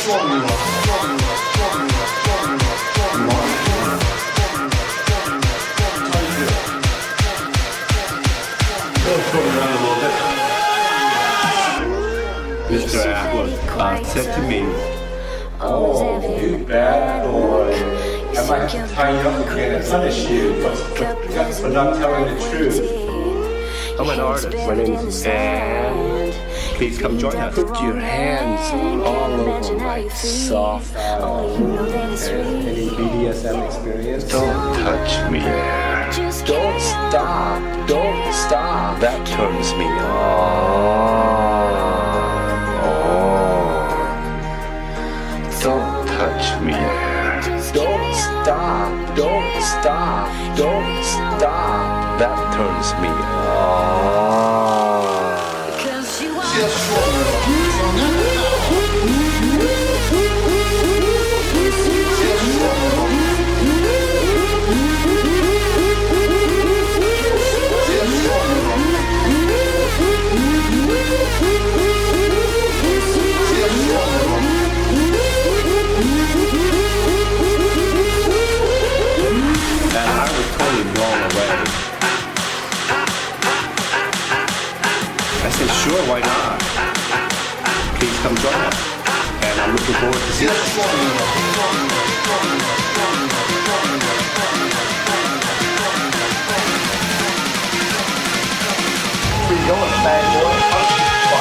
Mr. Atwood said to me, "Oh, you bad boy. I might have to tie you up again and punish you for not telling the truth." I'm an artist. My name is and please come join us. Put your hands all over my soft Any BDSM experience? Don't touch me there. Don't stop. Don't stop. That turns me on. Don't touch me there. Don't stop. Don't stop. Don't stop. That turns me on. And I was totally blown away. I said, sure, why not? Please come join us. And I'm looking forward to seeing you. Where you going, bad boy?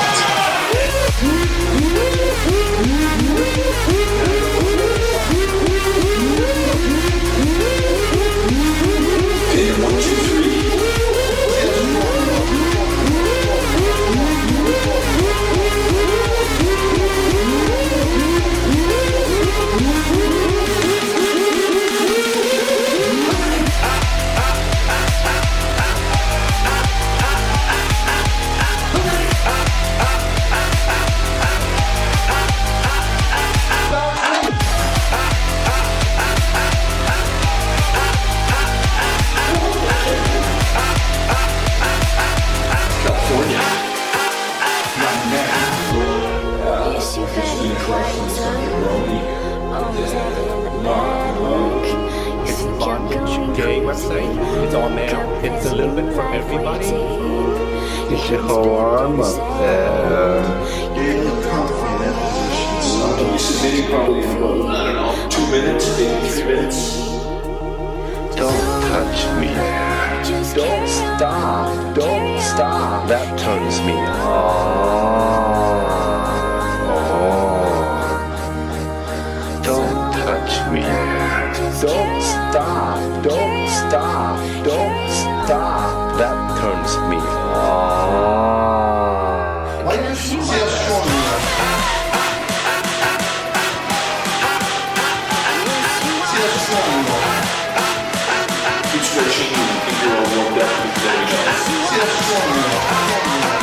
It's bondage gay website. It's all male. It's a little bit for everybody. Get your whole arm up there. You're submitting probably in, I don't know, 2 minutes, maybe 3 minutes. Don't touch me there. Don't stop. Don't stop. That turns me on. Don't touch me there. Don't stop. Don't stop. Don't stop. That turns me on. Why do you see us strong? Keep stretching and think you're all warmed up. See us strong.